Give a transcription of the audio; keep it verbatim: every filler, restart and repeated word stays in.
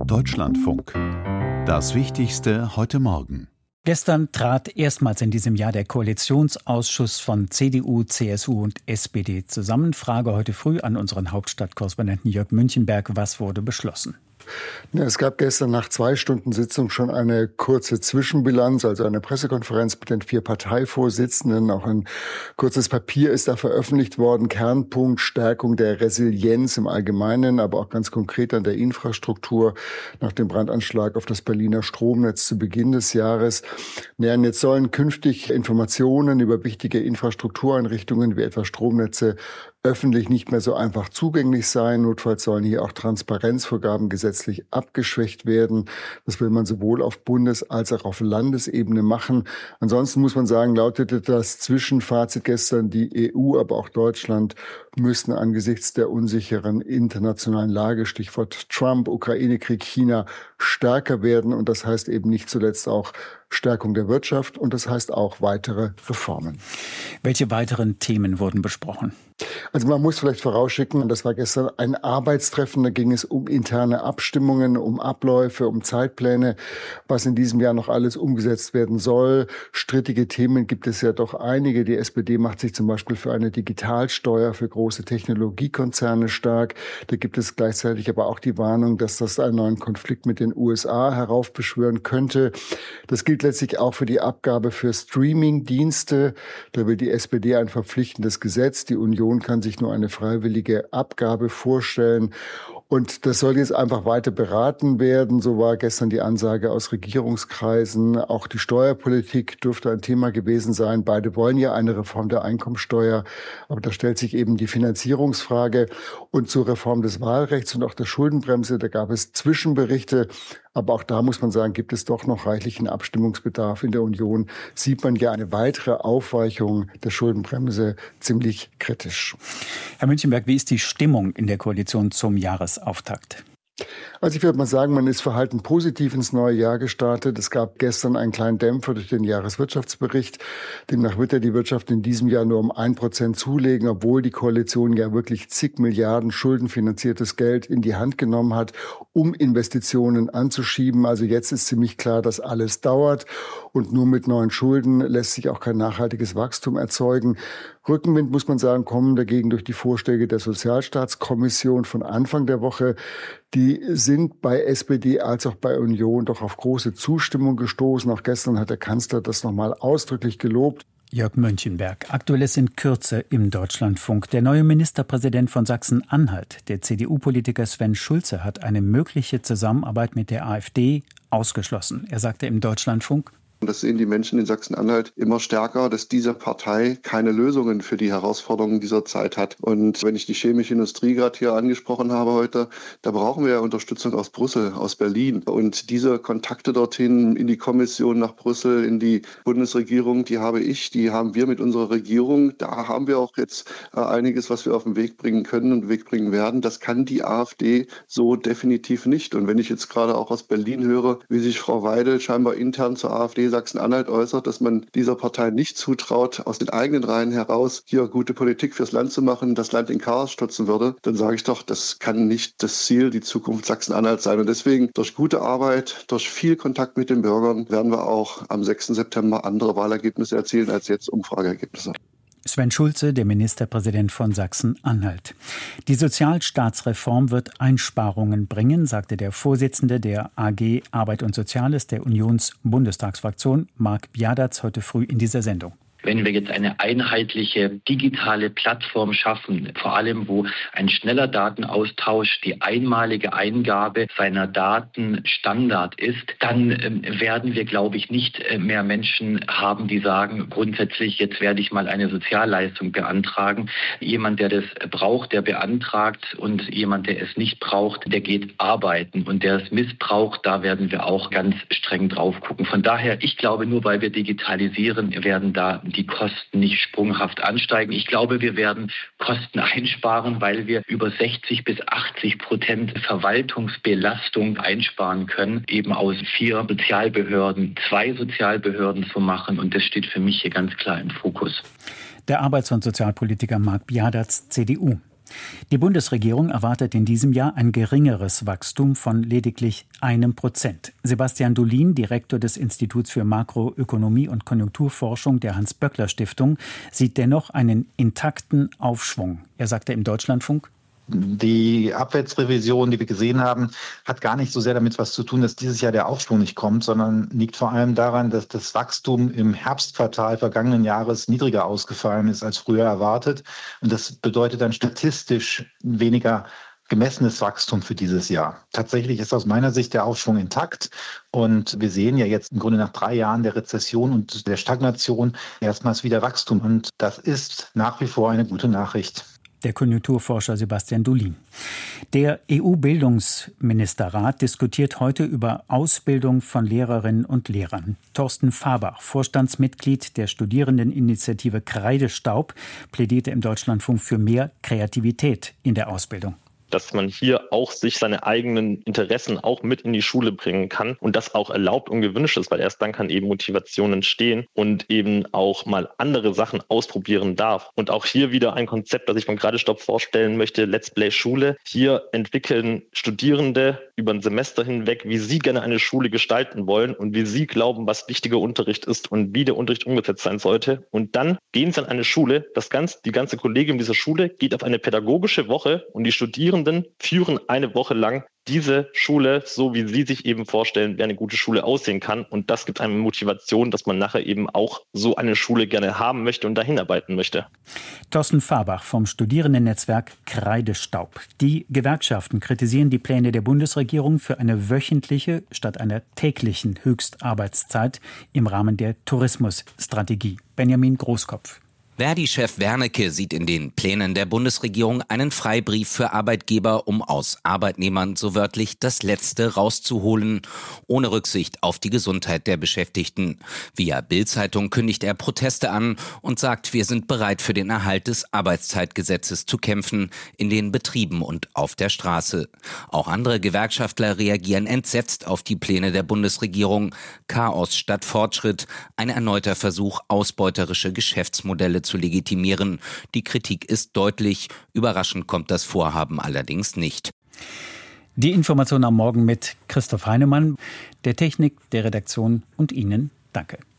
Deutschlandfunk. Das Wichtigste heute Morgen. Gestern trat erstmals in diesem Jahr der Koalitionsausschuss von C D U, C S U und S P D zusammen. Frage heute früh an unseren Hauptstadtkorrespondenten Jörg Münchenberg. Was wurde beschlossen? Es gab gestern nach zwei Stunden Sitzung schon eine kurze Zwischenbilanz, also eine Pressekonferenz mit den vier Parteivorsitzenden. Auch ein kurzes Papier ist da veröffentlicht worden. Kernpunkt Stärkung der Resilienz im Allgemeinen, aber auch ganz konkret an der Infrastruktur nach dem Brandanschlag auf das Berliner Stromnetz zu Beginn des Jahres. Ja, und jetzt sollen künftig Informationen über wichtige Infrastruktureinrichtungen wie etwa Stromnetze öffentlich nicht mehr so einfach zugänglich sein. Notfalls sollen hier auch Transparenzvorgaben gesetzlich abgeschwächt werden. Das will man sowohl auf Bundes- als auch auf Landesebene machen. Ansonsten muss man sagen, lautete das Zwischenfazit gestern, die E U, aber auch Deutschland müssten angesichts der unsicheren internationalen Lage, Stichwort Trump, Ukraine-Krieg, China, stärker werden. Und das heißt eben nicht zuletzt auch Stärkung der Wirtschaft und das heißt auch weitere Reformen. Welche weiteren Themen wurden besprochen? Also man muss vielleicht vorausschicken, das war gestern ein Arbeitstreffen, da ging es um interne Abstimmungen, um Abläufe, um Zeitpläne, was in diesem Jahr noch alles umgesetzt werden soll. Strittige Themen gibt es ja doch einige. Die S P D macht sich zum Beispiel für eine Digitalsteuer für große Technologiekonzerne stark. Da gibt es gleichzeitig aber auch die Warnung, dass das einen neuen Konflikt mit den U S A heraufbeschwören könnte. Das gilt letztlich auch für die Abgabe für Streaming-Dienste. Da will die S P D ein verpflichtendes Gesetz. Die Union kann sich nur eine freiwillige Abgabe vorstellen. Und das soll jetzt einfach weiter beraten werden. So war gestern die Ansage aus Regierungskreisen. Auch die Steuerpolitik dürfte ein Thema gewesen sein. Beide wollen ja eine Reform der Einkommensteuer. Aber da stellt sich eben die Finanzierungsfrage. Und zur Reform des Wahlrechts und auch der Schuldenbremse, da gab es Zwischenberichte. Aber auch da muss man sagen, gibt es doch noch reichlichen Abstimmungsbedarf. In der Union sieht man ja eine weitere Aufweichung der Schuldenbremse ziemlich kritisch. Herr Münchenberg, wie ist die Stimmung in der Koalition zum Jahresauftakt? Also ich würde mal sagen, man ist verhalten positiv ins neue Jahr gestartet. Es gab gestern einen kleinen Dämpfer durch den Jahreswirtschaftsbericht. Demnach wird ja die Wirtschaft in diesem Jahr nur um ein Prozent zulegen, obwohl die Koalition ja wirklich zig Milliarden schuldenfinanziertes Geld in die Hand genommen hat, um Investitionen anzuschieben. Also jetzt ist ziemlich klar, dass alles dauert und nur mit neuen Schulden lässt sich auch kein nachhaltiges Wachstum erzeugen. Rückenwind, muss man sagen, kommen dagegen durch die Vorschläge der Sozialstaatskommission von Anfang der Woche. Die sind bei S P D als auch bei Union doch auf große Zustimmung gestoßen. Auch gestern hat der Kanzler das nochmal ausdrücklich gelobt. Jörg Münchenberg. Aktuelles in Kürze im Deutschlandfunk. Der neue Ministerpräsident von Sachsen-Anhalt, der C D U-Politiker Sven Schulze, hat eine mögliche Zusammenarbeit mit der AfD ausgeschlossen. Er sagte im Deutschlandfunk: Das sehen die Menschen in Sachsen-Anhalt immer stärker, dass diese Partei keine Lösungen für die Herausforderungen dieser Zeit hat. Und wenn ich die chemische Industrie gerade hier angesprochen habe heute, da brauchen wir ja Unterstützung aus Brüssel, aus Berlin. Und diese Kontakte dorthin in die Kommission nach Brüssel, in die Bundesregierung, die habe ich, die haben wir mit unserer Regierung. Da haben wir auch jetzt äh, einiges, was wir auf den Weg bringen können und Weg bringen werden. Das kann die AfD so definitiv nicht. Und wenn ich jetzt gerade auch aus Berlin höre, wie sich Frau Weidel scheinbar intern zur AfD Sachsen-Anhalt äußert, dass man dieser Partei nicht zutraut, aus den eigenen Reihen heraus hier gute Politik fürs Land zu machen, das Land in Chaos stürzen würde, dann sage ich doch, das kann nicht das Ziel, die Zukunft Sachsen-Anhalt sein. Und deswegen durch gute Arbeit, durch viel Kontakt mit den Bürgern werden wir auch am sechsten September andere Wahlergebnisse erzielen als jetzt Umfrageergebnisse. Sven Schulze, der Ministerpräsident von Sachsen-Anhalt. Die Sozialstaatsreform wird Einsparungen bringen, sagte der Vorsitzende der A G Arbeit und Soziales der Unions-Bundestagsfraktion, Marc Biadatz, heute früh in dieser Sendung. Wenn wir jetzt eine einheitliche digitale Plattform schaffen, vor allem wo ein schneller Datenaustausch, die einmalige Eingabe seiner Daten Standard ist, dann äh, werden wir, glaube ich, nicht äh, mehr Menschen haben, die sagen, grundsätzlich, jetzt werde ich mal eine Sozialleistung beantragen. Jemand, der das braucht, der beantragt, und jemand, der es nicht braucht, der geht arbeiten. Und der es missbraucht, da werden wir auch ganz streng drauf gucken. Von daher, ich glaube, nur weil wir digitalisieren, werden da die Kosten nicht sprunghaft ansteigen. Ich glaube, wir werden Kosten einsparen, weil wir über sechzig bis achtzig Prozent Verwaltungsbelastung einsparen können, eben aus vier Sozialbehörden, zwei Sozialbehörden zu machen. Und das steht für mich hier ganz klar im Fokus. Der Arbeits- und Sozialpolitiker Marc Biadatz, C D U. Die Bundesregierung erwartet in diesem Jahr ein geringeres Wachstum von lediglich einem Prozent. Sebastian Dolin, Direktor des Instituts für Makroökonomie und Konjunkturforschung der Hans-Böckler-Stiftung, sieht dennoch einen intakten Aufschwung. Er sagte im Deutschlandfunk: Die Abwärtsrevision, die wir gesehen haben, hat gar nicht so sehr damit was zu tun, dass dieses Jahr der Aufschwung nicht kommt, sondern liegt vor allem daran, dass das Wachstum im Herbstquartal vergangenen Jahres niedriger ausgefallen ist als früher erwartet. Und das bedeutet dann statistisch weniger gemessenes Wachstum für dieses Jahr. Tatsächlich ist aus meiner Sicht der Aufschwung intakt. Und wir sehen ja jetzt im Grunde nach drei Jahren der Rezession und der Stagnation erstmals wieder Wachstum. Und das ist nach wie vor eine gute Nachricht. Der Konjunkturforscher Sebastian Dolin. Der E U-Bildungsministerrat diskutiert heute über Ausbildung von Lehrerinnen und Lehrern. Thorsten Fabach, Vorstandsmitglied der Studierendeninitiative Kreidestaub, plädierte im Deutschlandfunk für mehr Kreativität in der Ausbildung. Dass man hier auch sich seine eigenen Interessen auch mit in die Schule bringen kann und das auch erlaubt und gewünscht ist, weil erst dann kann eben Motivation entstehen und eben auch mal andere Sachen ausprobieren darf. Und auch hier wieder ein Konzept, das ich von Kreidestaub vorstellen möchte, Let's Play Schule. Hier entwickeln Studierende über ein Semester hinweg, wie sie gerne eine Schule gestalten wollen und wie sie glauben, was wichtiger Unterricht ist und wie der Unterricht umgesetzt sein sollte. Und dann gehen sie an eine Schule, das ganze, die ganze Kollegium dieser Schule geht auf eine pädagogische Woche und die Studierenden führen eine Woche lang diese Schule, so wie sie sich eben vorstellen, wie eine gute Schule aussehen kann. Und das gibt einem Motivation, dass man nachher eben auch so eine Schule gerne haben möchte und dahin arbeiten möchte. Thorsten Fabach vom Studierendennetzwerk Kreidestaub. Die Gewerkschaften kritisieren die Pläne der Bundesregierung für eine wöchentliche statt einer täglichen Höchstarbeitszeit im Rahmen der Tourismusstrategie. Benjamin Großkopf. Verdi-Chef Wernicke sieht in den Plänen der Bundesregierung einen Freibrief für Arbeitgeber, um aus Arbeitnehmern so wörtlich das Letzte rauszuholen, ohne Rücksicht auf die Gesundheit der Beschäftigten. Via Bild-Zeitung kündigt er Proteste an und sagt, wir sind bereit, für den Erhalt des Arbeitszeitgesetzes zu kämpfen, in den Betrieben und auf der Straße. Auch andere Gewerkschaftler reagieren entsetzt auf die Pläne der Bundesregierung. Chaos statt Fortschritt, ein erneuter Versuch, ausbeuterische Geschäftsmodelle zu legitimieren. Die Kritik ist deutlich. Überraschend kommt das Vorhaben allerdings nicht. Die Information am Morgen mit Christoph Heinemann, der Technik, der Redaktion und Ihnen danke.